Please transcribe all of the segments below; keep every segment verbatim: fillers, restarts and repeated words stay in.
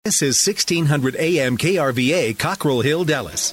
This is sixteen hundred A M K R V A, Cockrell Hill, Dallas.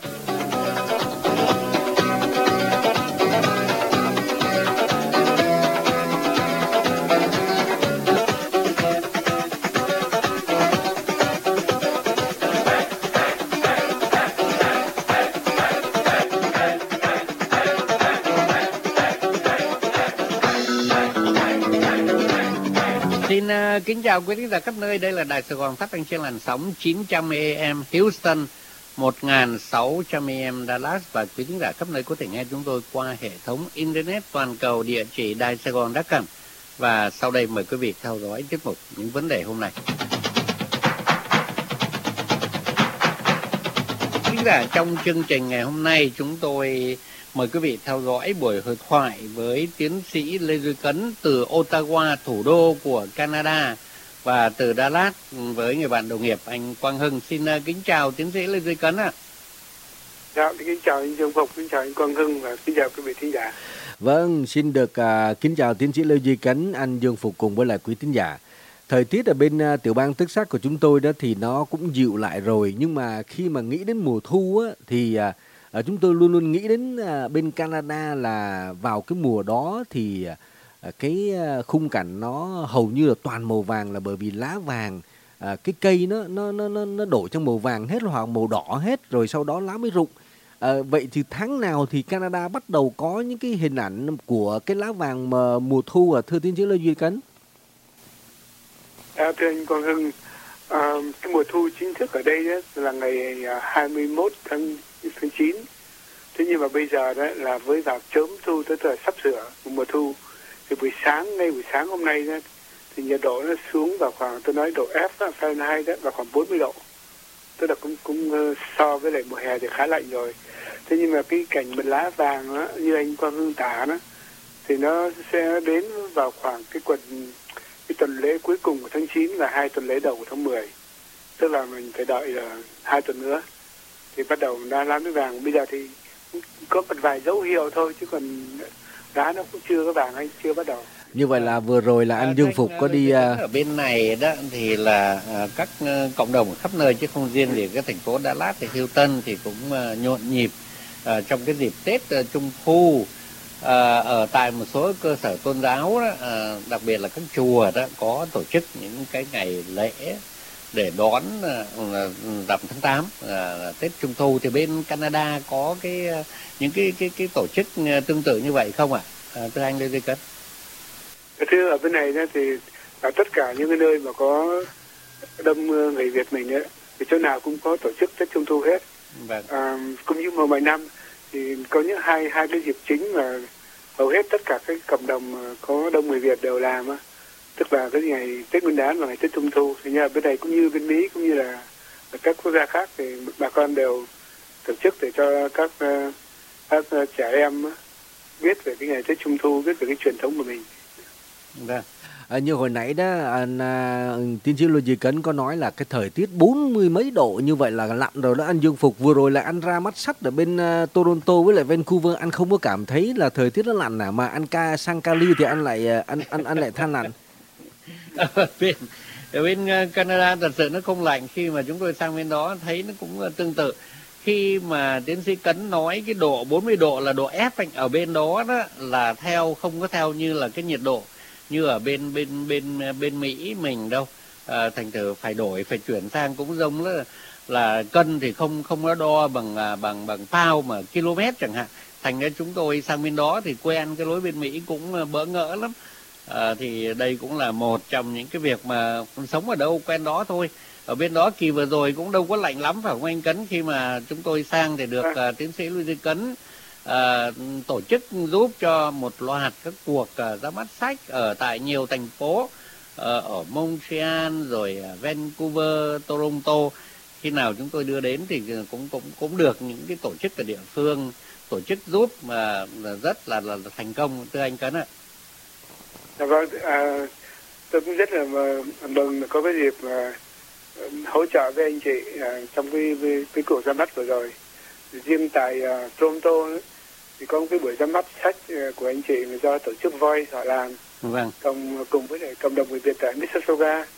Xin uh, kính chào quý khán giả khắp nơi. Đây là Đài Sài Gòn phát thanh trên làn sóng chín trăm A M Houston, một nghìn sáu trăm A M Dallas, và quý khán giả khắp nơi có thể nghe chúng tôi qua hệ thống internet toàn cầu, địa chỉ đài sài gòn chấm com. Và sau đây mời quý vị theo dõi tiết mục Những Vấn Đề Hôm Nay. Quý khán giả, trong chương trình ngày hôm nay chúng tôi mời quý vị theo dõi buổi hội thoại với tiến sĩ Lê Duy Cấn từ Ottawa, thủ đô của Canada, và từ Dallas với người bạn đồng nghiệp anh Quang Hưng. Xin uh, kính chào tiến sĩ Lê Duy Cấn ạ. À. Dạ, kính chào anh Dương Phục, kính chào anh Quang Hưng và kính chào quý vị thính giả. Vâng, xin được uh, kính chào tiến sĩ Lê Duy Cấn, anh Dương Phục cùng với lại quý thính giả. Thời tiết ở bên uh, tiểu bang Texas của chúng tôi đó thì nó cũng dịu lại rồi, nhưng mà khi mà nghĩ đến mùa thu á, thì uh, À, chúng tôi luôn luôn nghĩ đến à, bên Canada là vào cái mùa đó thì à, cái à, khung cảnh nó hầu như là toàn màu vàng, là bởi vì lá vàng, à, cái cây nó nó nó nó nó đổ trong màu vàng hết hoặc màu đỏ hết, rồi sau đó lá mới rụng. À, vậy thì tháng nào thì Canada bắt đầu có những cái hình ảnh của cái lá vàng mà mùa thu à, thưa tiến sĩ Lê Duy Cấn? À, thưa anh Quang Hưng, à, cái mùa thu chính thức ở đây đó là ngày hai mươi mốt tháng chín. Thế nhưng mà bây giờ đó là với vào chớm thu, tới thời sắp sửa mùa thu, thì buổi sáng, ngay buổi sáng hôm nay đó, thì nhiệt độ nó xuống vào khoảng, tôi nói độ F đó, Fahrenheit đó, vào khoảng bốn mươi độ. Tức là cũng cũng so với lại mùa hè thì khá lạnh rồi. Thế nhưng mà cái cảnh mình lá vàng đó, như anh Quang Hưng tả đó, thì nó sẽ đến vào khoảng cái quần cái tuần lễ cuối cùng của tháng chín và hai tuần lễ đầu của tháng mười. Tức là mình phải đợi uh, hai tuần nữa thì bắt đầu ra lá mới vàng. Bây giờ thì có một vài dấu hiệu thôi, chứ còn lá nó cũng chưa có vàng hay chưa bắt đầu. Như vậy là vừa rồi là anh Dương Phục có đi uh... ở bên này đó thì là uh, các uh, cộng đồng khắp nơi, chứ không riêng gì cái thành phố Dallas thì Houston thì cũng uh, nhộn nhịp uh, trong cái dịp Tết uh, Trung Thu. uh, ở tại một số cơ sở tôn giáo đó, uh, đặc biệt là các chùa đó có tổ chức những cái ngày lễ để đón uh, rằm tháng tám, uh, Tết Trung Thu. Thì bên Canada có cái uh, những cái cái cái tổ chức uh, tương tự như vậy không ạ? À? Uh, thưa anh Lê Duy Cấn. Thưa, ở bên này đó thì ở tất cả những cái nơi mà có đông người Việt mình ấy, thì chỗ nào cũng có tổ chức Tết Trung Thu hết. Vâng. À, cũng như mọi năm thì có những hai hai cái dịp chính mà hầu hết tất cả các cộng đồng có đông người Việt đều làm á, tức là cái ngày Tết Nguyên Đán và ngày Tết Trung Thu. Thì như bên này cũng như bên Mỹ cũng như là ở các quốc gia khác thì bà con đều tổ chức để cho các các trẻ em biết về cái ngày Tết Trung Thu, biết về cái truyền thống của mình. Vâng. À, như hồi nãy đó anh à, tiến sĩ Lê Duy Cấn có nói là cái thời tiết bốn mươi mấy độ như vậy là lạnh rồi đó anh Dương Phục. Vừa rồi là anh ra mắt sách ở bên uh, Toronto với lại Vancouver, anh không có cảm thấy là thời tiết nó lạnh à, mà anh ca sang Cali thì anh lại uh, anh anh anh lại than lạnh. Ở bên, ở bên Canada thật sự nó không lạnh, khi mà chúng tôi sang bên đó thấy nó cũng tương tự. Khi mà tiến sĩ Cấn nói cái độ bốn mươi độ là độ F, anh ở bên đó đó là theo không có theo như là cái nhiệt độ như ở bên bên bên bên Mỹ mình đâu. À, thành thử phải đổi, phải chuyển sang cũng giống là là cân thì không không có đo bằng bằng bằng pound mà km chẳng hạn. Thành ra chúng tôi sang bên đó thì quen cái lối bên Mỹ cũng bỡ ngỡ lắm. À, thì đây cũng là một trong những cái việc mà sống ở đâu quen đó thôi. Ở bên đó kỳ vừa rồi cũng đâu có lạnh lắm phải không anh Cấn? Khi mà chúng tôi sang thì được uh, tiến sĩ Lê Duy Cấn uh, tổ chức giúp cho một loạt các cuộc uh, ra mắt sách ở tại nhiều thành phố, uh, ở Montreal rồi uh, Vancouver, Toronto. Khi nào chúng tôi đưa đến thì cũng cũng cũng được những cái tổ chức ở địa phương tổ chức giúp mà rất là, là, là thành công, thưa anh Cấn ạ. Dạ vâng, à, tôi cũng rất là mừng có cái dịp mà hỗ trợ với anh chị à, trong cái, cái, cái cuộc ra mắt vừa rồi. Riêng tại uh, Toronto ấy, thì có một cái buổi ra mắt sách uh, của anh chị mà do tổ chức Voice họ làm. Vâng. Cùng, cùng với lại cộng đồng người Việt tại Mississauga.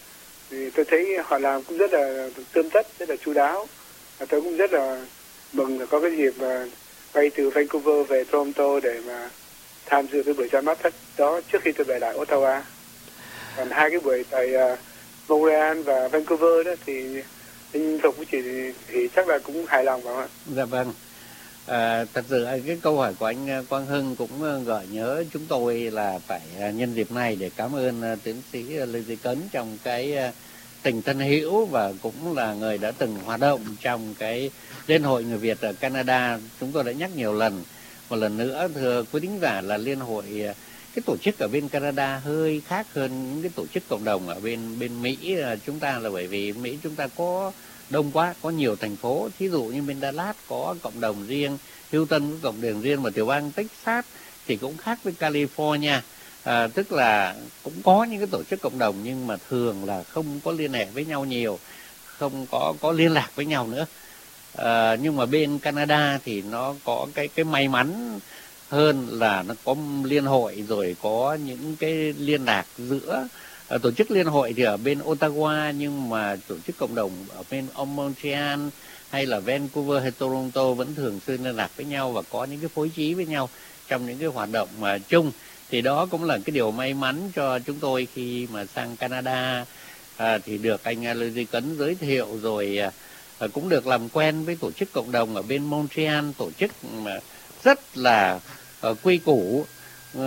Thì tôi thấy họ làm cũng rất là tươm tất, rất là chu đáo. Và tôi cũng rất là mừng là có cái dịp mà bay từ Vancouver về Toronto để mà tham dự cái buổi ra mắt đó trước khi tôi về lại Ottawa. Còn hai cái buổi tại uh, Montreal và Vancouver đó thì anh Thục với chị thì, thì chắc là cũng hài lòng phải không ạ? Dạ vâng. À, thật sự cái câu hỏi của anh Quang Hưng cũng gợi nhớ chúng tôi là phải nhân dịp này để cảm ơn tiến sĩ Lê Duy Cấn trong cái tình thân hữu và cũng là người đã từng hoạt động trong cái Liên hội người Việt ở Canada. Chúng tôi đã nhắc nhiều lần. Một lần nữa thưa quý thính giả là Liên hội cái tổ chức ở bên Canada hơi khác hơn những cái tổ chức cộng đồng ở bên bên Mỹ chúng ta, là bởi vì Mỹ chúng ta có đông quá, có nhiều thành phố. Thí dụ như bên Dallas có cộng đồng riêng, Houston có cộng đồng riêng, mà tiểu bang Texas thì cũng khác với California. À, tức là cũng có những cái tổ chức cộng đồng nhưng mà thường là không có liên hệ với nhau nhiều, không có có liên lạc với nhau nữa. À, nhưng mà bên Canada thì nó có cái cái may mắn hơn là nó có liên hội, rồi có những cái liên lạc giữa à, tổ chức liên hội thì ở bên Ottawa, nhưng mà tổ chức cộng đồng ở bên Montreal hay là Vancouver hay Toronto vẫn thường xuyên liên lạc với nhau và có những cái phối trí với nhau trong những cái hoạt động mà chung. Thì đó cũng là cái điều may mắn cho chúng tôi khi mà sang Canada, à, thì được anh Lê Duy Cấn giới thiệu, rồi à, cũng được làm quen với tổ chức cộng đồng ở bên Montreal, tổ chức mà rất là uh, quy củ uh,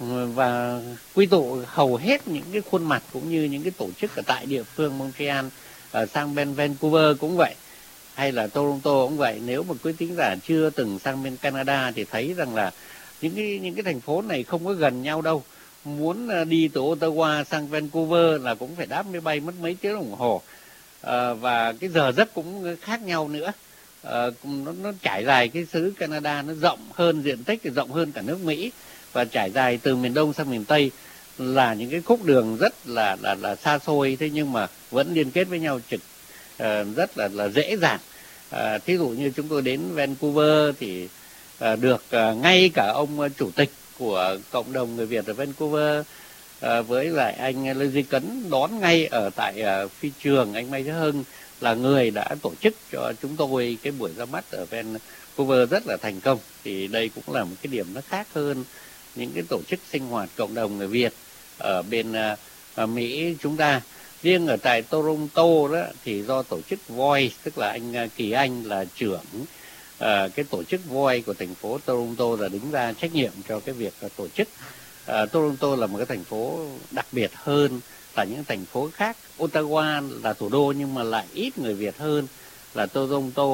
và quy tụ hầu hết những cái khuôn mặt cũng như những cái tổ chức ở tại địa phương Montreal. Uh, sang bên Vancouver cũng vậy, hay là Toronto cũng vậy. Nếu mà quý thính giả chưa từng sang bên Canada thì thấy rằng là những cái những cái thành phố này không có gần nhau đâu. Muốn đi từ Ottawa sang Vancouver là cũng phải đáp máy bay mất mấy tiếng đồng hồ, à, và cái giờ giấc cũng khác nhau nữa. À, nó, nó trải dài cái xứ Canada, nó rộng hơn diện tích, rộng hơn cả nước Mỹ, và trải dài từ miền Đông sang miền Tây là những cái khúc đường rất là là là xa xôi, thế nhưng mà vẫn liên kết với nhau trực uh, rất là là dễ dàng. À, thí dụ như chúng tôi đến Vancouver thì à, được à, ngay cả ông à, chủ tịch của cộng đồng người Việt ở Vancouver à, với lại anh Lê Duy Cấn đón ngay ở tại à, phi trường. Anh Mai Thế Hưng là người đã tổ chức cho chúng tôi cái buổi ra mắt ở Vancouver rất là thành công. Thì đây cũng là một cái điểm nó khác hơn những cái tổ chức sinh hoạt cộng đồng người Việt ở bên à, à, Mỹ chúng ta. Riêng ở tại Toronto đó thì do tổ chức Voice, tức là anh Kỳ Anh là trưởng à, cái tổ chức Voice của thành phố Toronto là đứng ra trách nhiệm cho cái việc tổ chức. À, Toronto là một cái thành phố đặc biệt hơn là những thành phố khác. Ottawa là thủ đô nhưng mà lại ít người Việt hơn là Toronto,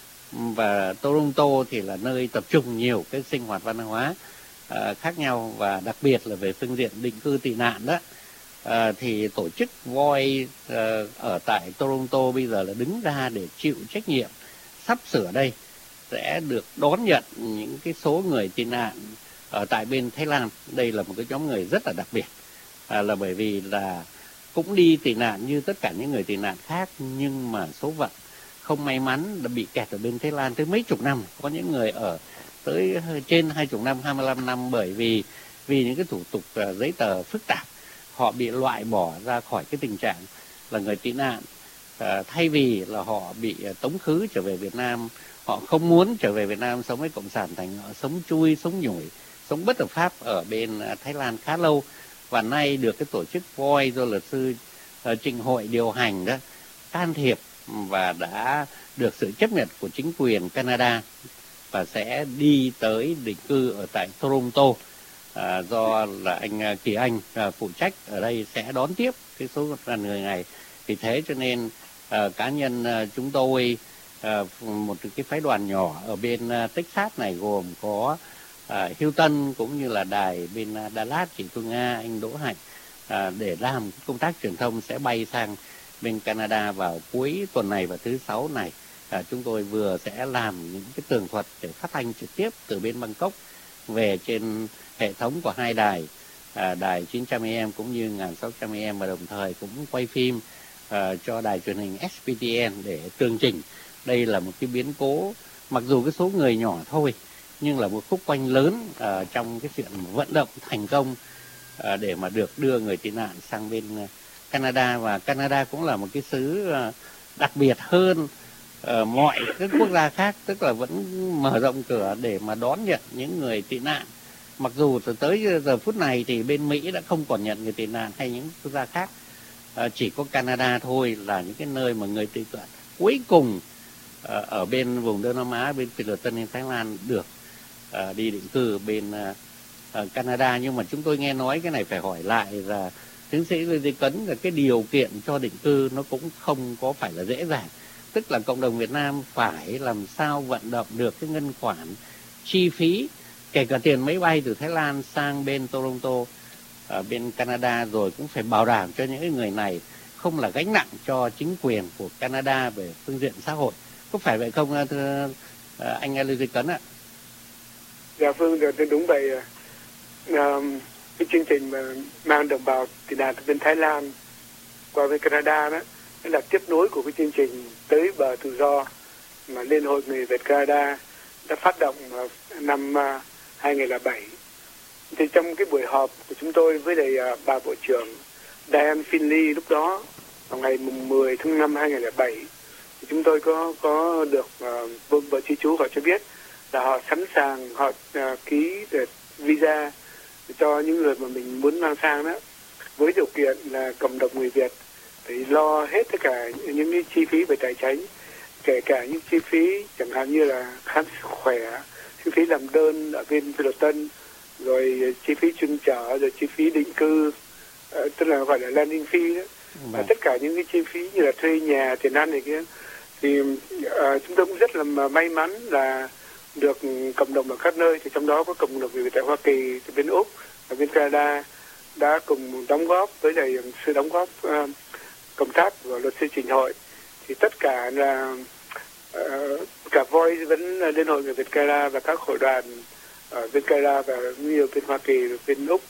và Toronto thì là nơi tập trung nhiều cái sinh hoạt văn hóa à, khác nhau, và đặc biệt là về phương diện định cư tị nạn đó. À, thì tổ chức Voice à, ở tại Toronto bây giờ là đứng ra để chịu trách nhiệm sắp sửa đây sẽ được đón nhận những cái số người tị nạn ở tại bên Thái Lan. Đây là một cái nhóm người rất là đặc biệt, à, là bởi vì là cũng đi tị nạn như tất cả những người tị nạn khác, nhưng mà số phận không may mắn đã bị kẹt ở bên Thái Lan tới mấy chục năm. Có những người ở tới trên hai chục năm, hai mươi lăm năm, bởi vì vì những cái thủ tục uh, giấy tờ phức tạp, họ bị loại bỏ ra khỏi cái tình trạng là người tị nạn. À, thay vì là họ bị uh, tống khứ trở về Việt Nam, họ không muốn trở về Việt Nam sống với cộng sản, thành họ sống chui, sống nhủi, sống bất hợp pháp ở bên uh, Thái Lan khá lâu. Và nay được cái tổ chức Voice do luật sư uh, Trịnh Hội điều hành đó can thiệp và đã được sự chấp nhận của chính quyền Canada và sẽ đi tới định cư ở tại Toronto. À, do là anh Kỳ Anh à, phụ trách ở đây sẽ đón tiếp cái số là người này. Vì thế cho nên à, cá nhân à, chúng tôi à, một cái phái đoàn nhỏ ở bên à, Texas này gồm có à, Houston cũng như là đài bên à, Dallas, chị Phương Nga, anh Đỗ Hạnh à, để làm công tác truyền thông sẽ bay sang bên Canada vào cuối tuần này và thứ sáu này. À, chúng tôi vừa sẽ làm những cái tường thuật để phát thanh trực tiếp từ bên Bangkok về trên hệ thống của hai đài, à, đài chín trăm a em cũng như một nghìn sáu trăm a em, và đồng thời cũng quay phim à, cho đài truyền hình ét pê tê en để tường trình. Đây là một cái biến cố, mặc dù cái số người nhỏ thôi, nhưng là một khúc quanh lớn à, trong cái chuyện vận động thành công à, để mà được đưa người tị nạn sang bên Canada, và Canada cũng là một cái xứ uh, đặc biệt hơn uh, mọi các quốc gia khác, tức là vẫn mở rộng cửa để mà đón nhận những người tị nạn. Mặc dù từ tới giờ phút này thì bên Mỹ đã không còn nhận người tị nạn hay những quốc gia khác, uh, chỉ có Canada thôi là những cái nơi mà người tị nạn cuối cùng uh, ở bên vùng Đông Nam Á, bên Phi Luật Tân hay Thái Lan được uh, đi định cư bên uh, uh, Canada. Nhưng mà chúng tôi nghe nói cái này phải hỏi lại là tiến sĩ Lê Duy Cấn, là cái điều kiện cho định cư nó cũng không có phải là dễ dàng. Tức là cộng đồng Việt Nam phải làm sao vận động được cái ngân khoản chi phí, kể cả tiền máy bay từ Thái Lan sang bên Toronto, ở bên Canada, rồi cũng phải bảo đảm cho những người này không là gánh nặng cho chính quyền của Canada về phương diện xã hội. Có phải vậy không thưa anh Lê Duy Cấn ạ? Dạ vâng, đúng vậy. Um, cái chương trình mà mang đồng bào tị nạn từ bên Thái Lan qua bên Canada đó, đó là tiếp nối của cái chương trình Tới Bờ Tự Do mà Liên hội Người Việt Canada đã phát động vào năm hai nghìn không trăm lẻ bảy. Thì trong cái buổi họp của chúng tôi với lại uh, bà Bộ trưởng Dianne Findlay lúc đó vào ngày mười tháng năm hai nghìn không trăm lẻ bảy, thì chúng tôi có có được uh, vợ chi chú họ cho biết là họ sẵn sàng họ uh, ký được visa cho những người mà mình muốn mang sang đó, với điều kiện là cộng đồng người Việt phải lo hết tất cả những cái chi phí về tài chính, kể cả những chi phí chẳng hạn như là khám sức khỏe, chi phí làm đơn ở bên Phi Luật Tân, rồi chi phí chuyên trở, rồi chi phí định cư, uh, tức là gọi là landing fee đó. Và tất cả những cái chi phí như là thuê nhà, tiền ăn này kia, thì uh, chúng tôi cũng rất là may mắn là được cộng đồng ở các nơi, thì trong đó có cộng đồng người Việt tại Hoa Kỳ, tại bên Úc, ở bên Canada đã cùng đóng góp với lại sự đóng góp uh, công tác của luật sư Trình Hội. Thì tất cả là uh, cả Voice vẫn Liên hội Người Việt Canada và các hội đoàn ở bên Canada và nhiều bên Hoa Kỳ, bên Úc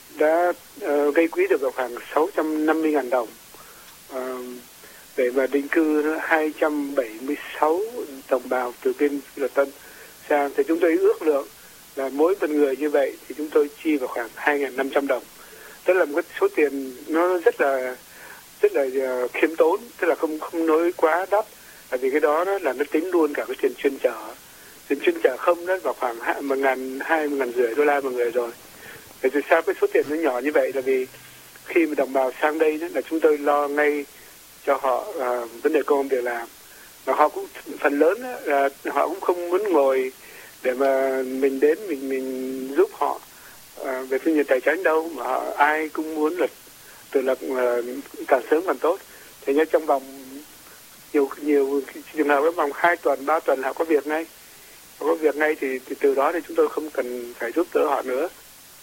đã uh, gây quỹ được khoảng sáu trăm năm mươi nghìn đồng uh, để mà định cư hai trăm bảy mươi sáu đồng bào từ bên Phi Luật Tân sang. Thì chúng tôi ước lượng là mỗi một người như vậy thì chúng tôi chi vào khoảng hai nghìn năm trăm đồng. Tức là một cái số tiền nó rất là rất là uh, khiêm tốn, tức là không không nói quá đắt, bởi vì cái đó, đó là nó tính luôn cả cái tiền chuyên trở. Tiền chuyên trở không đó vào khoảng một ngàn hai một ngàn rưỡi đô la một người rồi. Thì từ sao cái số tiền nó nhỏ như vậy là vì khi mà đồng bào sang đây đó, là chúng tôi lo ngay cho họ uh, vấn đề công ăn việc làm, và họ cũng phần lớn đó, là họ cũng không muốn ngồi để mà mình đến mình mình giúp họ uh, về phương diện tài chính đâu, mà họ, ai cũng muốn là tự lập uh, càng sớm càng tốt. Thế nhưng trong vòng nhiều nhiều trường hợp trong vòng hai tuần ba tuần họ có việc ngay, họ có việc ngay thì, thì từ đó thì chúng tôi không cần phải giúp đỡ họ nữa.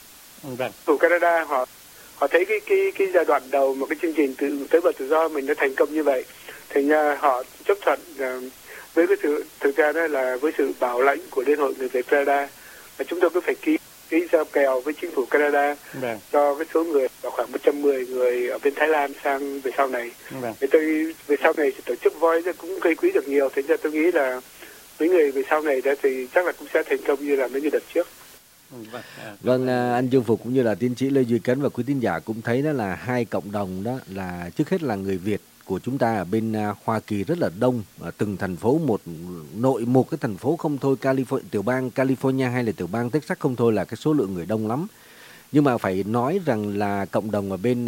Vâng. Ở Canada họ họ thấy cái cái cái giai đoạn đầu mà cái chương trình từ Tới Bờ Tự Do mình đã thành công như vậy, thì nha họ chấp thuận uh, với cái sự thực ra đó là với sự bảo lãnh của Liên hội Người Việt Canada, là chúng tôi cứ phải ký ký giao kèo với chính phủ Canada. Vâng. Cho cái số người vào khoảng một trăm mười người ở bên Thái Lan sang về sau này. Vâng. Thì tôi về sau này thì tổ chức Voice cũng gây quỹ được nhiều, thế nên tôi nghĩ là mấy người về sau này đó thì chắc là cũng sẽ thành công như là mấy người đợt trước. Vâng, Vâng, anh Dương Phục cũng như là tiến sĩ Lê Duy Cấn và quý tín giả cũng thấy đó là hai cộng đồng đó, là trước hết là người Việt của chúng ta ở bên Hoa Kỳ rất là đông, ở từng thành phố một, nội một cái thành phố không thôi, California, tiểu bang California hay là tiểu bang Texas không thôi là cái số lượng người đông lắm. Nhưng mà phải nói rằng là cộng đồng ở bên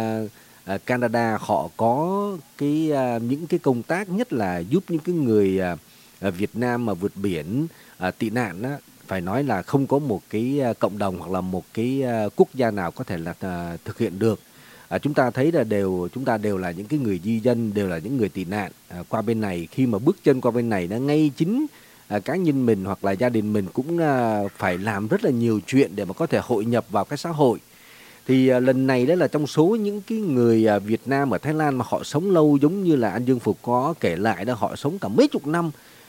uh, Canada họ có cái uh, những cái công tác, nhất là giúp những cái người uh, Việt Nam mà vượt biển uh, tị nạn đó, phải nói là không có một cái cộng đồng hoặc là một cái quốc gia nào có thể là uh, thực hiện được. À, chúng ta thấy là đều chúng ta đều là những cái người di dân, đều là những người tị nạn à, qua bên này. Khi mà bước chân qua bên này, nó ngay chính à, cá nhân mình hoặc là gia đình mình cũng à, phải làm rất là nhiều chuyện để mà có thể hội nhập vào cái xã hội. Thì à, lần này đó là trong số những cái người à, Việt Nam ở Thái Lan mà họ sống lâu, giống như là anh Dương Phục có kể lại đó, họ sống cả mấy chục năm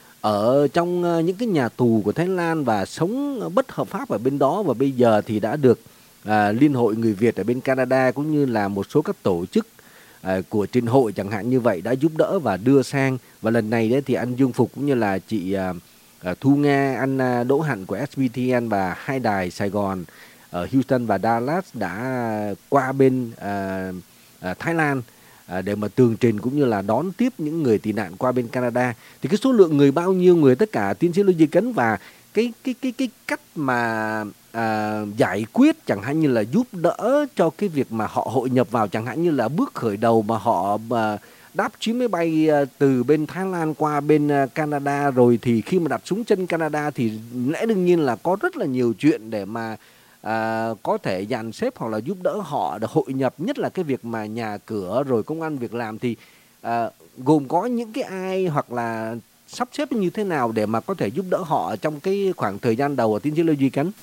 ở trong uh, những cái nhà tù của Thái Lan và sống bất hợp pháp ở bên đó, và bây giờ thì đã được À, Liên hội Người Việt ở bên Canada cũng như là một số các tổ chức à, của trên hội chẳng hạn như vậy đã giúp đỡ và đưa sang. Và lần này đấy thì anh Dương Phục cũng như là chị à, à, Thu Nga, anh à, Đỗ Hạnh của ét bê tê en và hai đài Sài Gòn ở Houston và Dallas đã qua bên à, à, Thái Lan à, để mà tường trình cũng như là đón tiếp những người tị nạn qua bên Canada. Thì cái số lượng người bao nhiêu người tất cả, tiến sĩ Lê Duy Cấn, và cái cái cái cái cách mà à, giải quyết chẳng hạn như là giúp đỡ cho cái việc mà họ hội nhập vào, chẳng hạn như là bước khởi đầu mà họ mà đáp chuyến máy bay từ bên Thái Lan qua bên Canada, rồi thì khi mà đặt xuống chân Canada thì lẽ đương nhiên là có rất là nhiều chuyện để mà à, có thể dàn xếp hoặc là giúp đỡ họ để hội nhập, nhất là cái việc mà nhà cửa rồi công ăn việc làm, thì à, gồm có những cái ai hoặc là sắp xếp như thế nào để mà có thể giúp đỡ họ trong cái khoảng thời gian đầu ở tiến sĩ Lê Duy Cấn?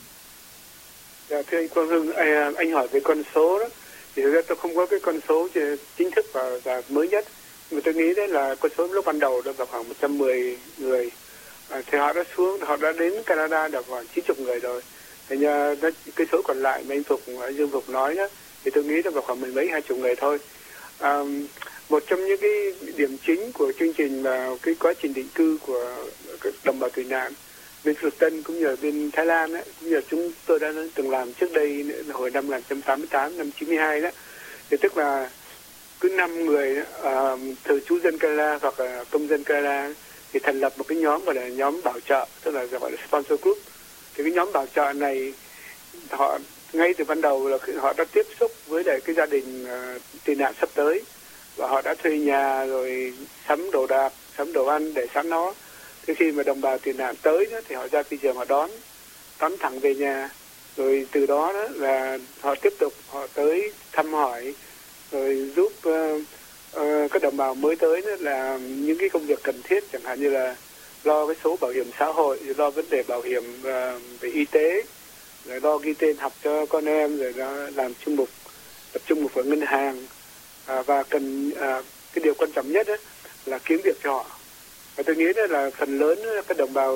Dạ, thưa anh Quang Hưng, anh, anh hỏi về con số đó, thì thực ra tôi không có cái con số chính thức và, và mới nhất, nhưng mà tôi nghĩ đấy là con số lúc ban đầu đó vào khoảng một trăm mười người, à, thì họ đã xuống, họ đã đến Canada được khoảng chín mươi người rồi. Thì nhà, đó, cái số còn lại mà anh Phục, anh Dương Phục nói đó, thì tôi nghĩ là vào khoảng mười mấy hai chục người thôi. À, một trong những cái điểm chính của chương trình là cái quá trình định cư của đồng bào tị nạn bên Việt Tân cũng như ở bên Thái Lan ấy, cũng như là chúng tôi đã từng làm trước đây hồi năm một nghìn chín trăm tám mươi tám, năm chín mươi hai đó, thì tức là cứ năm người uh, thường trú dân Canada hoặc là công dân Canada thì thành lập một cái nhóm gọi là nhóm bảo trợ, tức là gọi là sponsor group. Thì cái nhóm bảo trợ này họ ngay từ ban đầu là họ đã tiếp xúc với lại cái gia đình uh, tị nạn sắp tới, và họ đã thuê nhà rồi sắm đồ đạc, sắm đồ ăn để sẵn nó. Thế khi mà đồng bào tị nạn tới đó, thì họ ra thị trường họ đón đón thẳng về nhà, rồi từ đó, đó là họ tiếp tục họ tới thăm hỏi, rồi giúp uh, uh, các đồng bào mới tới đó là những cái công việc cần thiết, chẳng hạn như là lo cái số bảo hiểm xã hội, rồi lo vấn đề bảo hiểm uh, về y tế, rồi lo ghi tên học cho con em, rồi đó làm chung mục tập trung mục ở ngân hàng, uh, và cần uh, cái điều quan trọng nhất đó là kiếm việc cho họ. Và tôi nghĩ đó là phần lớn các đồng bào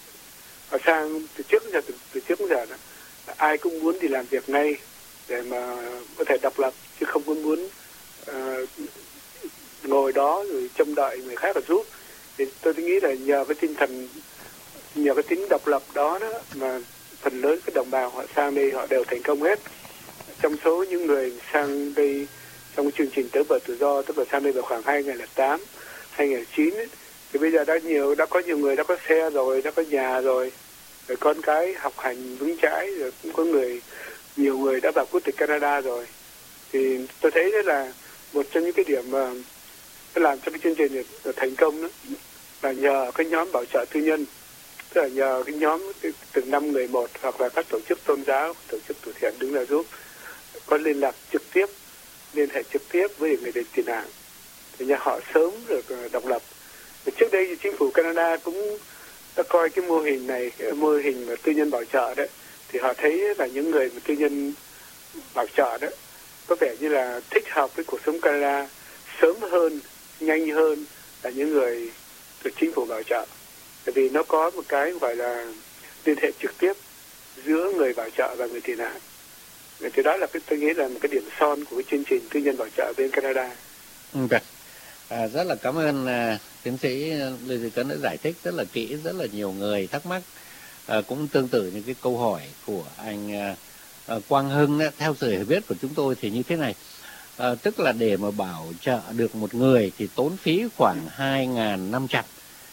ở sang từ trước giờ từ, từ trước đến giờ đó, ai cũng muốn đi làm việc ngay để mà có thể độc lập, chứ không có muốn uh, ngồi đó rồi trông đợi người khác là giúp. Thì tôi nghĩ là nhờ cái tinh thần, nhờ cái tính độc lập đó, đó mà phần lớn các đồng bào họ sang đây họ đều thành công hết. Trong số những người sang đây trong cái chương trình Tớ Bờ Tự Do, tức là sang đây vào khoảng hai nghìn không trăm lẻ tám, hai nghìn không trăm lẻ chín ấy, thì bây giờ đã nhiều đã có nhiều người đã có xe rồi, đã có nhà rồi, rồi con cái học hành vững chãi, rồi cũng có người nhiều người đã vào quốc tịch Canada rồi. Thì tôi thấy đó là một trong những cái điểm mà nó làm cho cái chương trình này thành công đó là nhờ cái nhóm bảo trợ tư nhân, tức là nhờ cái nhóm từng năm người một, hoặc là các tổ chức tôn giáo, tổ chức từ thiện đứng ra giúp, có liên lạc trực tiếp, liên hệ trực tiếp với người tị nạn, thì nhà họ sớm được độc lập. Và trước đây thì chính phủ Canada cũng đã coi cái mô hình này, cái mô hình mà tư nhân bảo trợ đấy, thì họ thấy là những người mà tư nhân bảo trợ đó có vẻ như là thích hợp với cuộc sống Canada sớm hơn, nhanh hơn là những người được chính phủ bảo trợ, bởi vì nó có một cái gọi là liên hệ trực tiếp giữa người bảo trợ và người tị nạn. Thì đó là cái tôi nghĩ là một cái điểm son của cái chương trình tư nhân bảo trợ bên Canada. Ừ, à, rất là cảm ơn à, tiến sĩ Lê Duy Cấn đã giải thích rất là kỹ, rất là nhiều người thắc mắc, à, cũng tương tự những cái câu hỏi của anh à, à, Quang Hưng đó. Theo sự hiểu biết của chúng tôi thì như thế này, à, tức là để mà bảo trợ được một người thì tốn phí khoảng hai nghìn năm trăm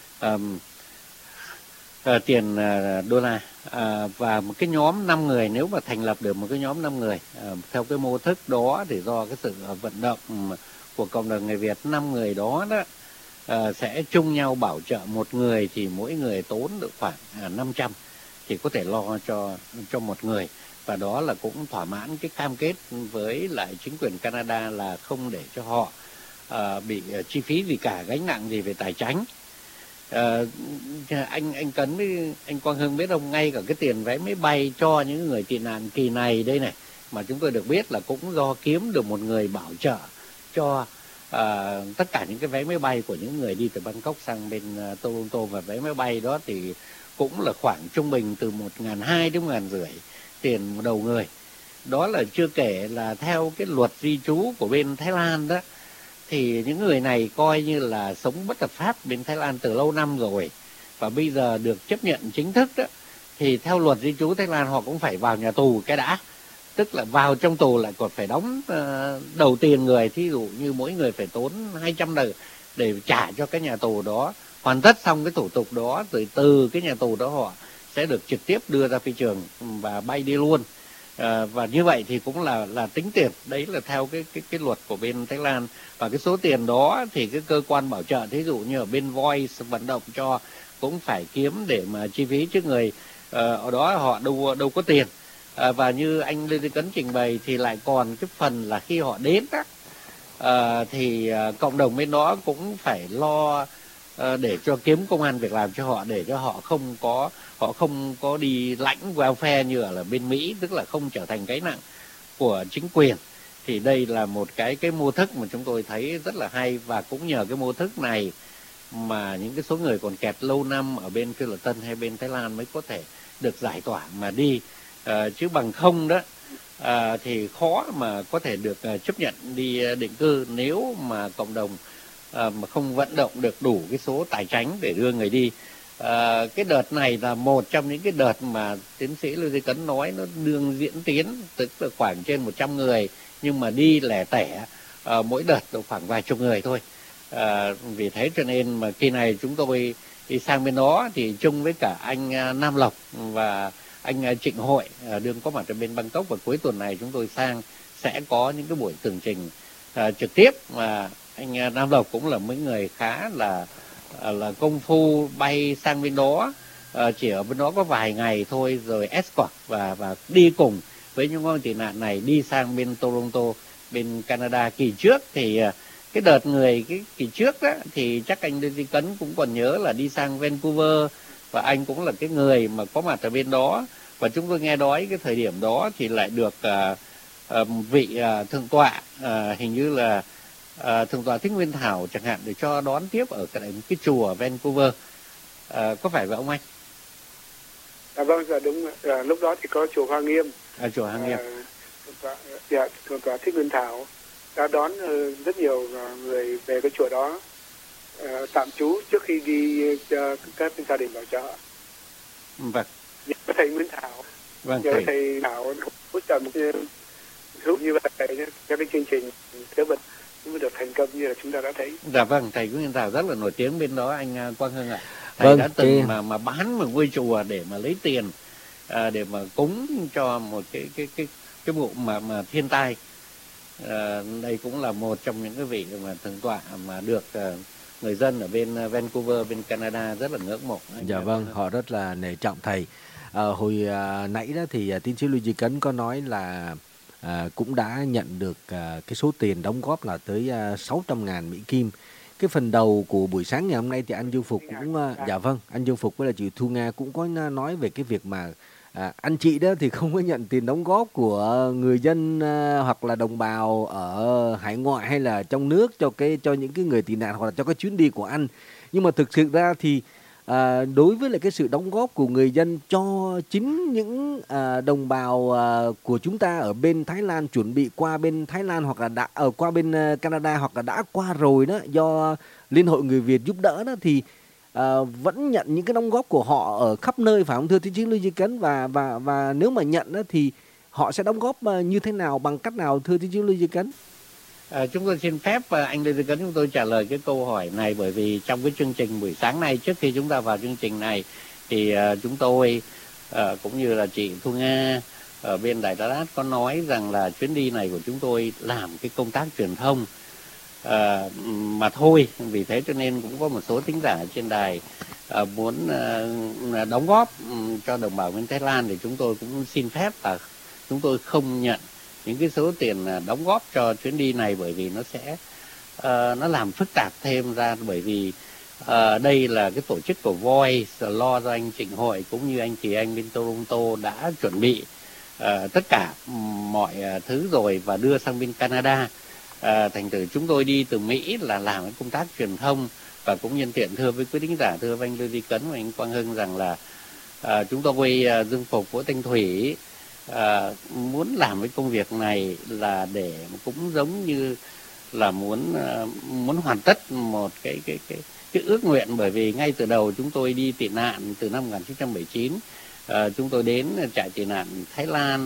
uh, tiền uh, đô la, uh, và một cái nhóm năm người, nếu mà thành lập được một cái nhóm năm người uh, theo cái mô thức đó, thì do cái sự vận động của cộng đồng người Việt, năm người đó đó uh, sẽ chung nhau bảo trợ một người, thì mỗi người tốn được khoảng uh, năm trăm thì có thể lo cho cho một người. Và đó là cũng thỏa mãn cái cam kết với lại chính quyền Canada là không để cho họ uh, bị uh, chi phí gì cả, gánh nặng gì về tài chính. Uh, anh anh Cấn với anh Quang Hưng biết không, ngay cả cái tiền vé máy bay cho những người tị nạn kỳ này đây này, mà chúng tôi được biết là cũng do kiếm được một người bảo trợ cho uh, tất cả những cái vé máy bay của những người đi từ Bangkok sang bên uh, Toronto, và vé máy bay đó thì cũng là khoảng trung bình từ một nghìn hai đến một nghìn rưỡi tiền một đầu người. Đó là chưa kể là theo cái luật di trú của bên Thái Lan đó, thì những người này coi như là sống bất hợp pháp bên Thái Lan từ lâu năm rồi, và bây giờ được chấp nhận chính thức đó, thì theo luật di trú Thái Lan họ cũng phải vào nhà tù cái đã. tức là vào trong tù lại còn phải đóng uh, đầu tiền người, thí dụ như mỗi người phải tốn hai trăm đồng để trả cho cái nhà tù đó. Hoàn tất xong cái thủ tục đó rồi từ cái nhà tù đó họ sẽ được trực tiếp đưa ra phi trường và bay đi luôn. À, và như vậy thì cũng là là tính tiền, đấy là theo cái cái cái luật của bên Thái Lan. Và cái số tiền đó thì cái cơ quan bảo trợ, thí dụ như ở bên Voice vận động cho, cũng phải kiếm để mà chi phí, chứ người uh, ở đó họ đâu đâu có tiền. À, và như anh Lê Duy Cấn trình bày thì lại còn cái phần là khi họ đến đó, uh, thì uh, cộng đồng bên đó cũng phải lo uh, để cho kiếm công ăn việc làm cho họ, để cho họ không có họ không có đi lãnh welfare như ở là bên Mỹ, tức là không trở thành gánh nặng của chính quyền. Thì đây là một cái cái mô thức mà chúng tôi thấy rất là hay, và cũng nhờ cái mô thức này mà những cái số người còn kẹt lâu năm ở bên Kiêu Tân hay bên Thái Lan mới có thể được giải tỏa mà đi, à, chứ bằng không đó à, thì khó mà có thể được à, chấp nhận đi định cư nếu mà cộng đồng à, mà không vận động được đủ cái số tài chính để đưa người đi. À, cái đợt này là một trong những cái đợt mà tiến sĩ Lê Duy Cấn nói nó đương diễn tiến, tức là khoảng trên một trăm người, nhưng mà đi lẻ tẻ, à, mỗi đợt được khoảng vài chục người thôi. À, vì thế cho nên mà khi này chúng tôi đi sang bên đó thì chung với cả anh Nam Lộc và anh Trịnh Hội à, đương có mặt ở bên Bangkok, và cuối tuần này chúng tôi sang sẽ có những cái buổi tường trình à, trực tiếp. Mà anh Nam Lộc cũng là mấy người khá là à, là công phu bay sang bên đó, à, chỉ ở bên đó có vài ngày thôi rồi escort và và đi cùng với những con tị nạn này đi sang bên Toronto, bên Canada. Kỳ trước thì à, cái đợt người cái kỳ trước đó thì chắc anh Lê Duy Cấn cũng còn nhớ là đi sang Vancouver, và anh cũng là cái người mà có mặt ở bên đó. Và chúng tôi nghe nói cái thời điểm đó thì lại được à, à, vị à, thượng tọa à, hình như là à, thượng tọa Thích Nguyên Thảo chẳng hạn để cho đón tiếp ở cái, cái chùa ở Vancouver. À, có phải vậy ông anh? À, vâng, dạ đúng. À, lúc đó thì có chùa Hoa Nghiêm. À, chùa Hoa Nghiêm. À, thượng tọa, dạ, thượng tọa Thích Nguyên Thảo đã đón uh, rất nhiều uh, người về cái chùa đó uh, tạm trú trước khi đi cho uh, các gia đình bảo trợ. Vâng. Nhờ thầy Nguyên Thảo, vâng, nhờ thầy. thầy Thảo hỗ trợ một cái giúp như vậy cho cái chương trình chữa bệnh mới được thành công như là chúng ta đã thấy. Dạ vâng, thầy Nguyên Thảo rất là nổi tiếng bên đó anh Quang Hưng ạ. Thầy Vâng, đã từng cái... mà mà bán một ngôi chùa để mà lấy tiền à, để mà cúng cho một cái cái cái cái vụ mà mà thiên tai. À, đây cũng là một trong những cái vị mà thượng tọa mà được uh, người dân ở bên Vancouver, bên Canada rất là ngưỡng mộ. Dạ vâng, họ rất là nể trọng thầy. À, hồi à, nãy đó thì à, tiến sĩ Lê Duy Cấn có nói là à, cũng đã nhận được à, cái số tiền đóng góp là tới à, sáu trăm ngàn Mỹ Kim. Cái phần đầu của buổi sáng ngày hôm nay thì anh Dương Phục cũng à, dạ vâng, anh Dương Phục với là chị Thu Nga cũng có nói về cái việc mà À, anh chị đó thì không có nhận tiền đóng góp của người dân à, hoặc là đồng bào ở hải ngoại hay là trong nước cho cái cho những cái người tị nạn hoặc là cho cái chuyến đi của anh. Nhưng mà thực sự ra thì à, đối với lại cái sự đóng góp của người dân cho chính những à, đồng bào à, của chúng ta ở bên Thái Lan chuẩn bị qua bên Thái Lan hoặc là đã ở qua bên Canada hoặc là đã qua rồi đó, do Liên hội Người Việt giúp đỡ đó, thì À, vẫn nhận những cái đóng góp của họ ở khắp nơi, phải không thưa tiến sĩ Lê Duy Cấn? Và và và nếu mà nhận đó, thì họ sẽ đóng góp như thế nào, bằng cách nào thưa tiến sĩ Lê Duy Cấn? À, chúng tôi xin phép anh Lê Duy Cấn chúng tôi trả lời cái câu hỏi này, bởi vì trong cái chương trình buổi sáng nay, trước khi chúng ta vào chương trình này thì uh, chúng tôi uh, cũng như là chị Thu Nga ở bên Đài Đà Lạt có nói rằng là chuyến đi này của chúng tôi làm cái công tác truyền thông À, mà thôi. Vì thế cho nên cũng có một số thính giả trên đài à, muốn à, đóng góp um, cho đồng bào bên Thái Lan, thì chúng tôi cũng xin phép là chúng tôi không nhận những cái số tiền à, đóng góp cho chuyến đi này, bởi vì nó sẽ à, nó làm phức tạp thêm ra. Bởi vì à, đây là cái tổ chức của Voice lo do anh Trịnh Hội cũng như anh chị anh bên Toronto đã chuẩn bị à, tất cả mọi à, thứ rồi và đưa sang bên Canada. À, thành thử chúng tôi đi từ Mỹ là làm cái công tác truyền thông. Và cũng nhân tiện thưa với quý thính giả, thưa với anh Lê Duy Cấn và anh Quang Hưng rằng là à, chúng tôi à, Dương Phục Võ Thanh Thủy à, muốn làm cái công việc này là để cũng giống như là muốn à, muốn hoàn tất một cái cái cái cái ước nguyện. Bởi vì ngay từ đầu chúng tôi đi tị nạn từ năm một nghìn chín trăm bảy mươi chín, à, chúng tôi đến trại tị nạn Thái Lan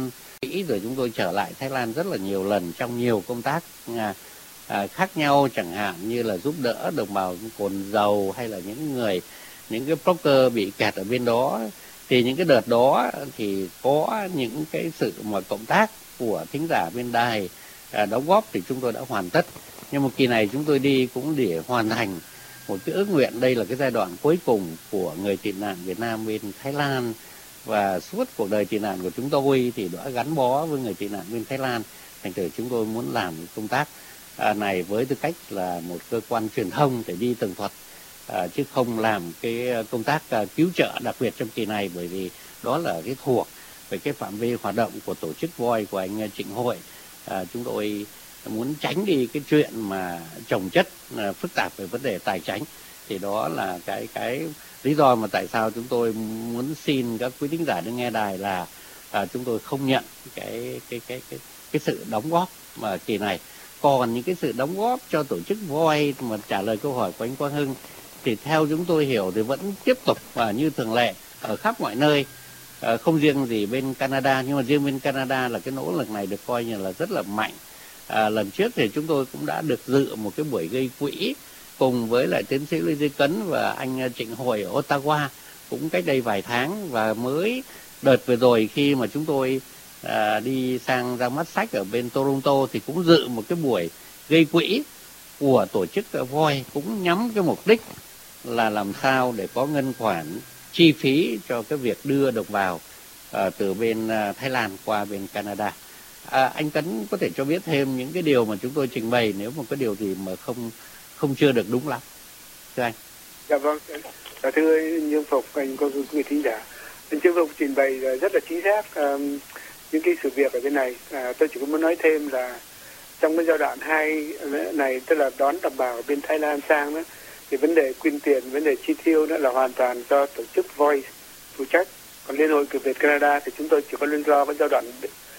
Mỹ, rồi chúng tôi trở lại Thái Lan rất là nhiều lần trong nhiều công tác à, à, khác nhau, chẳng hạn như là giúp đỡ đồng bào Cồn Dầu hay là những người, những cái blogger bị kẹt ở bên đó. Thì những cái đợt đó thì có những cái sự mà cộng tác của thính giả bên đài à, đóng góp thì chúng tôi đã hoàn tất. Nhưng một kỳ này chúng tôi đi cũng để hoàn thành một cái ước nguyện. Đây là cái giai đoạn cuối cùng của người tị nạn Việt Nam bên Thái Lan, và suốt cuộc đời tị nạn của chúng tôi thì đã gắn bó với người tị nạn bên Thái Lan. Thành thử chúng tôi muốn làm công tác à, này với tư cách là một cơ quan truyền thông để đi tường thuật, à, chứ không làm cái công tác à, cứu trợ đặc biệt trong kỳ này, bởi vì đó là cái thuộc về cái phạm vi hoạt động của tổ chức Voi của anh Trịnh Hội. À, chúng tôi muốn tránh đi cái chuyện mà chồng chất à, phức tạp về vấn đề tài chính. Thì đó là cái cái lý do mà tại sao chúng tôi muốn xin các quý thính giả đến nghe đài là à, chúng tôi không nhận cái cái cái cái cái sự đóng góp mà kỳ này. Còn những cái sự đóng góp cho tổ chức Voi mà trả lời câu hỏi của anh Quang Hưng thì theo chúng tôi hiểu thì vẫn tiếp tục và như thường lệ ở khắp mọi nơi, à, không riêng gì bên Canada, nhưng mà riêng bên Canada là cái nỗ lực này được coi như là rất là mạnh. À, lần trước thì chúng tôi cũng đã được dự một cái buổi gây quỹ cùng với lại tiến sĩ Lê Duy Cấn và anh Trịnh Hội ở Ottawa cũng cách đây vài tháng, và mới đợt vừa rồi khi mà chúng tôi à, đi sang ra mắt sách ở bên Toronto thì cũng dự một cái buổi gây quỹ của tổ chức Voi, cũng nhắm cái mục đích là làm sao để có ngân khoản chi phí cho cái việc đưa đồng bào à, từ bên à, Thái Lan qua bên Canada. À, anh Cấn có thể cho biết thêm những cái điều mà chúng tôi trình bày nếu mà có điều gì mà không không chưa được đúng lắm, thưa anh. Dạ vâng, dạ, thưa anh Dương Phục, anh có người thính giả, anh Dương Phục trình bày rất là chính xác um, những cái sự việc ở bên này. À, tôi chỉ có muốn nói thêm là trong cái giai đoạn hai này, tức là đón đồng bào bên Thái Lan sang đó, thì vấn đề quyên tiền, vấn đề chi tiêu đó là hoàn toàn do tổ chức Voice phụ trách. Còn Liên hội Kiều Việt Canada thì chúng tôi chỉ có liên do cái giai đoạn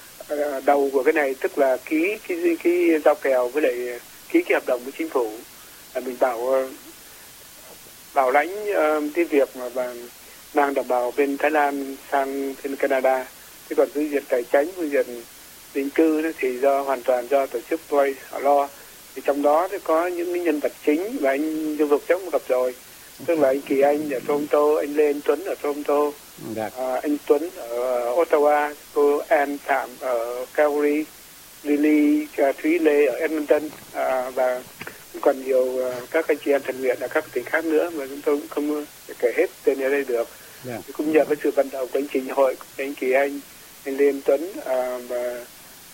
uh, đầu của cái này, tức là ký cái cái, cái giao kèo với lại ký cái hợp đồng với chính phủ. À, mình bảo uh, bảo lãnh uh, cái việc mà bà, mang đồng bào bên Thái Lan sang bên Canada. Thế còn phương diện tài chính, phương diện định cư đó thì do hoàn toàn do tổ chức Voice họ lo. Thì trong đó thì có những nhân vật chính mà anh Dương Dục chắc cũng gặp rồi, tức là anh Kỳ Anh ở Toronto, anh Lê Anh Tuấn ở Toronto, à, anh Tuấn ở Ottawa, cô Ann Phạm ở Calgary, Lily uh, Thúy Lê ở Edmonton, à, và còn nhiều uh, các anh chị em thành nguyện ở các tỉnh khác nữa mà chúng tôi cũng không kể hết tên ở đây được. Yeah. Cũng nhờ cái sự vận động của anh Trịnh Hội, anh Kỳ Anh, anh Lê Anh Tuấn, à, và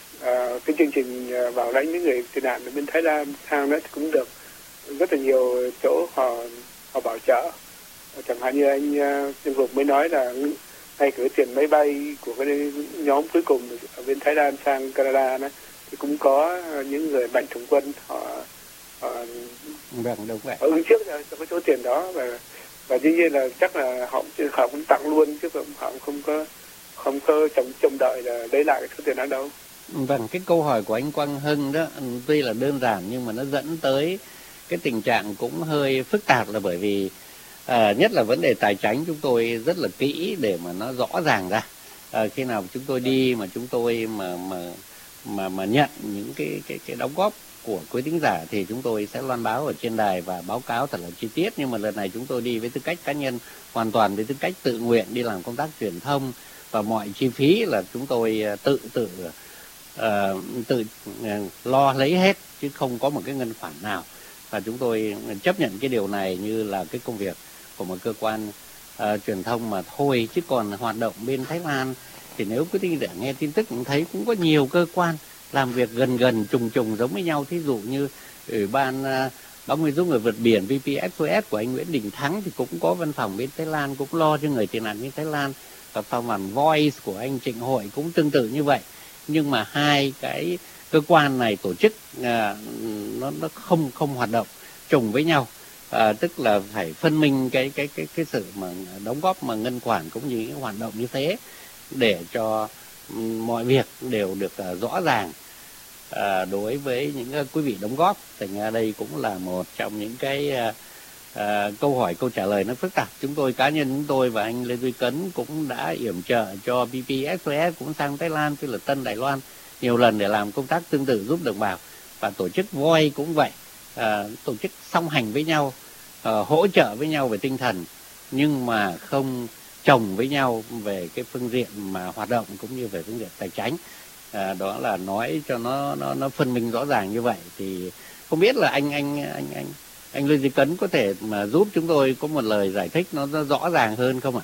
à, cái chương trình à, bảo lãnh những người tị nạn ở bên Thái Lan sang đó thì cũng được rất là nhiều chỗ họ họ bảo trợ. Chẳng hạn như anh Dương Phục mới nói là ngay cái tiền máy bay của cái nhóm cuối cùng ở bên Thái Lan sang Canada đó, thì cũng có những người mạnh thường quân họ họ, vâng, đúng vậy. họ ứng trước cho cái số tiền đó, và và dĩ nhiên là chắc là họ họ cũng tặng luôn, chứ họ không có không có trông trông đợi là lấy lại cái số tiền đó đâu. Vâng, cái câu hỏi của anh Quang Hưng đó tuy là đơn giản nhưng mà nó dẫn tới cái tình trạng cũng hơi phức tạp, là bởi vì à, nhất là vấn đề tài chính chúng tôi rất là kỹ để mà nó rõ ràng ra. À, khi nào chúng tôi đi mà chúng tôi mà mà mà mà nhận những cái cái cái đóng góp của quý thính giả thì chúng tôi sẽ loan báo ở trên đài và báo cáo thật là chi tiết. Nhưng mà lần này chúng tôi đi với tư cách cá nhân, hoàn toàn với tư cách tự nguyện đi làm công tác truyền thông, và mọi chi phí là chúng tôi tự tự uh, tự uh, lo lấy hết, chứ không có một cái ngân khoản nào. Và chúng tôi chấp nhận cái điều này như là cái công việc của một cơ quan uh, truyền thông mà thôi. Chứ còn hoạt động bên Thái Lan thì nếu quý thính giả nghe tin tức cũng thấy cũng có nhiều cơ quan làm việc gần gần trùng trùng giống với nhau. Thí dụ như Ủy ban uh, báo người giúp người vượt biển vê pê ét o ét của anh Nguyễn Đình Thắng thì cũng có văn phòng bên Thái Lan, cũng lo cho người tị nạn bên Thái Lan. Và phòng bản Voice của anh Trịnh Hội cũng tương tự như vậy. Nhưng mà hai cái cơ quan này tổ chức à, nó nó không không hoạt động trùng với nhau, à, tức là phải phân minh cái cái cái cái sự mà đóng góp mà ngân khoản cũng như những hoạt động như thế để cho mọi việc đều được à, rõ ràng à, đối với những quý vị đóng góp. Thành ra đây cũng là một trong những cái à, À, câu hỏi câu trả lời nó phức tạp. Chúng tôi, cá nhân chúng tôi và anh Lê Duy Cấn cũng đã yểm trợ cho bê pê ét o ét cũng sang Thái Lan, tức là Tân Đài Loan nhiều lần để làm công tác tương tự giúp đồng bào, và tổ chức Voi cũng vậy, à, tổ chức song hành với nhau, à, hỗ trợ với nhau về tinh thần, nhưng mà không chồng với nhau về cái phương diện mà hoạt động cũng như về phương diện tài chính. À, đó là nói cho nó nó nó phân minh rõ ràng như vậy. Thì không biết là anh anh anh anh anh Lê Duy Cấn có thể mà giúp chúng tôi có một lời giải thích nó, nó rõ ràng hơn không ạ?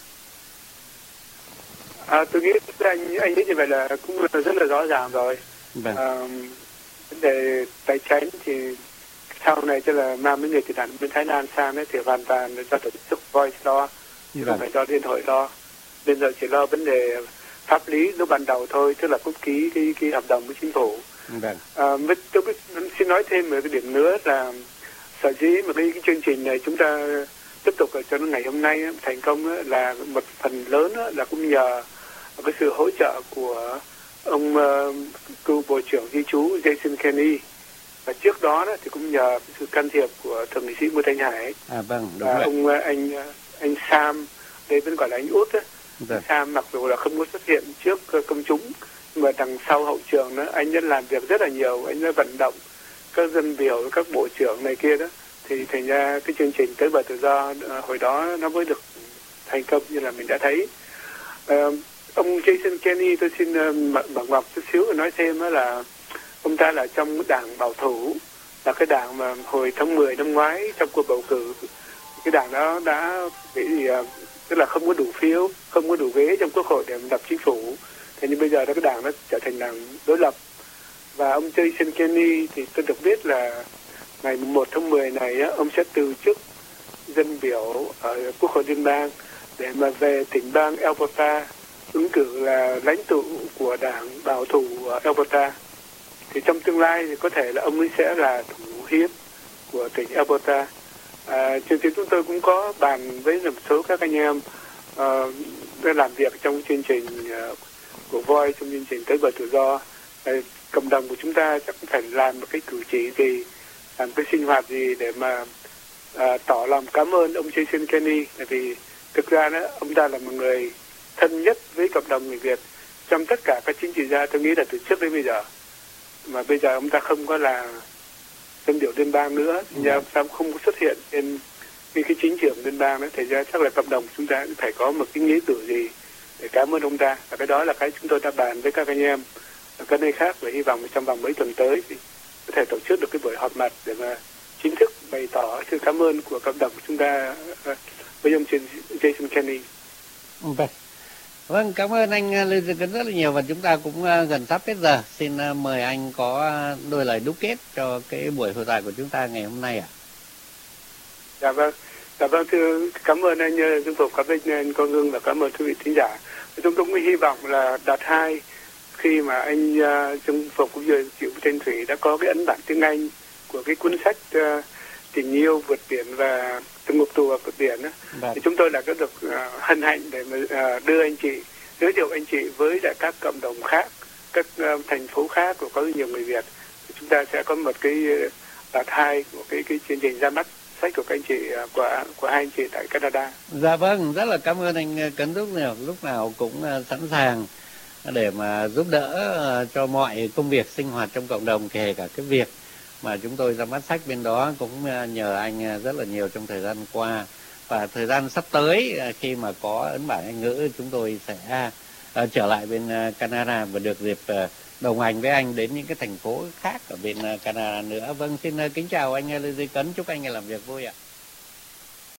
À, tôi nghĩ anh anh nghĩ như vậy là cũng rất là rõ ràng rồi. Vâng. À, vấn đề tài chính thì sau này tức là mang mấy người tị nạn bên Thái Lan sang ấy thì hoàn toàn là do tổ chức Voice lo, chứ Vâng. không phải do liên hội lo. Bây giờ chỉ lo vấn đề pháp lý lúc ban đầu thôi, tức là cũng ký cái cái hợp đồng với chính phủ. Vâng. À, với, tôi xin nói thêm một cái điểm nữa là sở dĩ mà cái, cái chương trình này chúng ta tiếp tục ở cho đến ngày hôm nay thành công là một phần lớn là cũng nhờ cái sự hỗ trợ của ông uh, cựu bộ trưởng di trú Jason Kenney, và trước đó, đó thì cũng nhờ cái sự can thiệp của thượng nghị sĩ Ngô Thanh Hải. À vâng, đúng và vậy. ông anh anh Sam, đây vẫn gọi là anh Út đó. Vâng. Sam mặc dù là không có xuất hiện trước công chúng, mà đằng sau hậu trường đó anh đã làm việc rất là nhiều, anh đã vận động các dân biểu, các bộ trưởng này kia đó, thì thành ra cái chương trình Tới Bờ Tự Do hồi đó nó mới được thành công như là mình đã thấy. À, ông Jason Kenney, tôi xin bằng ngọc chút xíu nói thêm đó là ông ta là trong đảng bảo thủ, là cái đảng mà hồi tháng mười năm ngoái trong cuộc bầu cử, cái đảng đó đã bị gì, tức là không có đủ phiếu, không có đủ ghế trong quốc hội để lập chính phủ. Thế nhưng bây giờ đó cái đảng nó trở thành đảng đối lập. Và ông Jason Kenney thì tôi được biết là ngày một tháng mười này á, ông sẽ từ chức dân biểu ở quốc hội liên bang để mà về tỉnh bang Alberta ứng cử là lãnh tụ của đảng bảo thủ ở Alberta. Thì trong tương lai thì có thể là ông ấy sẽ là thủ hiến của tỉnh Alberta. À, chương trình chúng tôi cũng có bàn với một số các anh em uh, đã làm việc trong chương trình uh, của Voi, trong chương trình Tới Bờ Tự Do. Uh, cộng đồng của chúng ta chắc phải làm một cái cử chỉ gì, làm cái sinh hoạt gì để mà uh, tỏ lòng cảm ơn ông Jason Kenney, tại vì thực ra đó, ông ta là một người thân nhất với cộng đồng người Việt trong tất cả các chính trị gia, tôi nghĩ là từ trước đến bây giờ. Mà bây giờ ông ta không có là dân biểu liên bang nữa, thì ra ông ta không có xuất hiện trên cái, cái chính trường liên bang đó, thì ra chắc là cộng đồng chúng ta phải có một cái nghĩa cử gì để cảm ơn ông ta. Và cái đó là cái chúng tôi đã bàn với các anh em ở các nơi khác, và hy vọng trong vòng mấy tuần tới thì có thể tổ chức được cái buổi họp mặt để mà chính thức bày tỏ sự cảm ơn của cộng đồng của chúng ta với ông Jason Kenney. Vâng. Vâng, cảm ơn anh Lê Duy Cấn rất là nhiều, và chúng ta cũng gần sắp hết giờ. Xin mời anh có đôi lời đúc kết cho cái buổi hội thoại của chúng ta ngày hôm nay ạ. Dạ vâng, dạ vâng, thưa cảm ơn anh Dương Phục, cảm ơn anh Quang Hưng và cảm ơn quý vị thính giả. Chúng tôi cũng hy vọng là đợt hai khi mà anh uh, Dương Phục cũng như Triệu Thanh Thủy đã có cái ấn bản tiếng Anh của cái cuốn sách uh, Tình Yêu Vượt Biển và Từng Ngục Tù ở Vượt Biển đó, vâng. Thì chúng tôi đã có được uh, hân hạnh để mà uh, đưa anh chị, giới thiệu anh chị với lại các cộng đồng khác, các uh, thành phố khác của có nhiều người Việt. Chúng ta sẽ có một cái uh, đợt hai của cái cái chương trình ra mắt sách của các anh chị, uh, của của hai anh chị tại Canada. Dạ vâng, rất là cảm ơn anh Cấn lúc nào lúc nào cũng uh, sẵn sàng để mà giúp đỡ uh, cho mọi công việc sinh hoạt trong cộng đồng, kể cả cái việc mà chúng tôi ra mắt sách bên đó cũng nhờ anh rất là nhiều trong thời gian qua. Và thời gian sắp tới khi mà có ấn bản Anh ngữ, chúng tôi sẽ uh, trở lại bên uh, Canada và được dịp uh, đồng hành với anh đến những cái thành phố khác ở bên uh, Canada nữa. Vâng, xin uh, kính chào anh Lê Duy Cấn, chúc anh làm việc vui ạ.